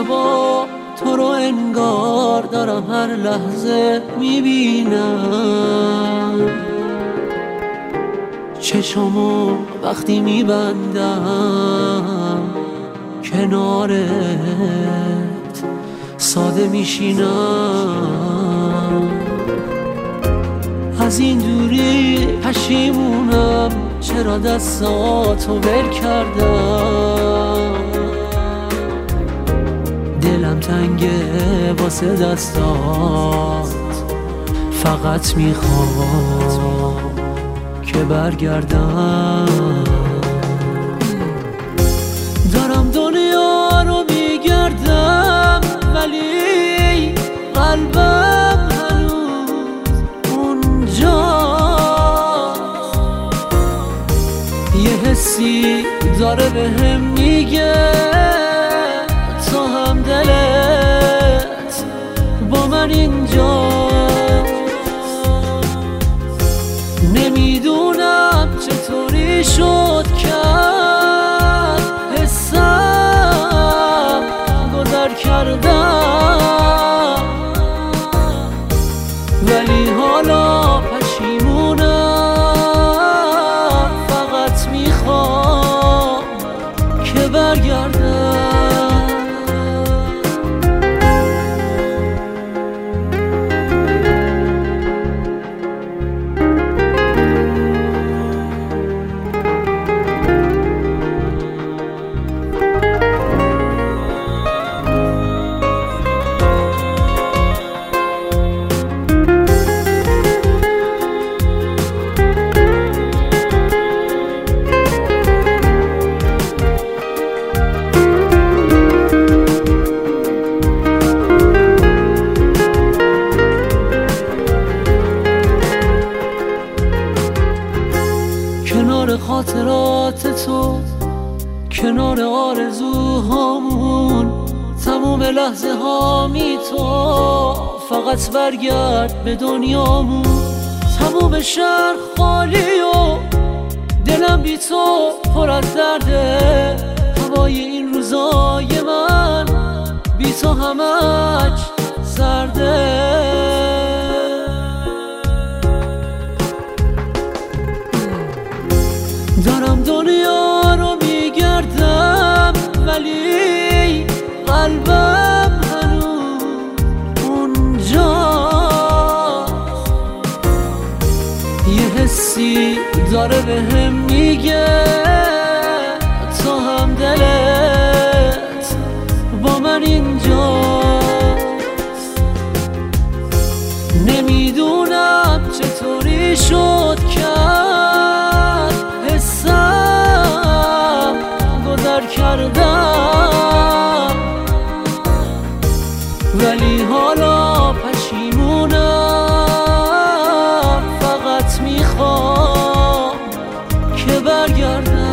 شبا تو رو انگار دارم هر لحظه میبینم، چشمو وقتی میبندم کنارت ساده میشینم. از این دوری پشیمونم چرا دستاتو ول کردم، دلم تنگه واسه دستات، فقط میخوام که برگردم. دارم دنیا رو میگردم ولی قلبم هنوز اونجاست، یه حسی داره بهم میگه تو هم دلت با من اینجاست. نمیدونم چطوری شد کرد حسم گذر کردم، ولی حالا پشیمونم، فقط میخوام که برگردم. کنار خاطرات تو، کنار آرزوهامون، تموم لحظه هامی تو، فقط برگرد به دنیامون. تموم شهر خالی و دلم بی تو پر از درده، هوای این روزای من بی تو همش سرده. دارم دنیا رو میگردم ولی قلبم هنوز اونجاست، یه حسی داره بهم میگه تو هم دلت با من اینجاست. نمیدونم چطوری شد کرد حسم گذر کردم، ولی حالا پشیمونم، فقط میخوام که برگردم.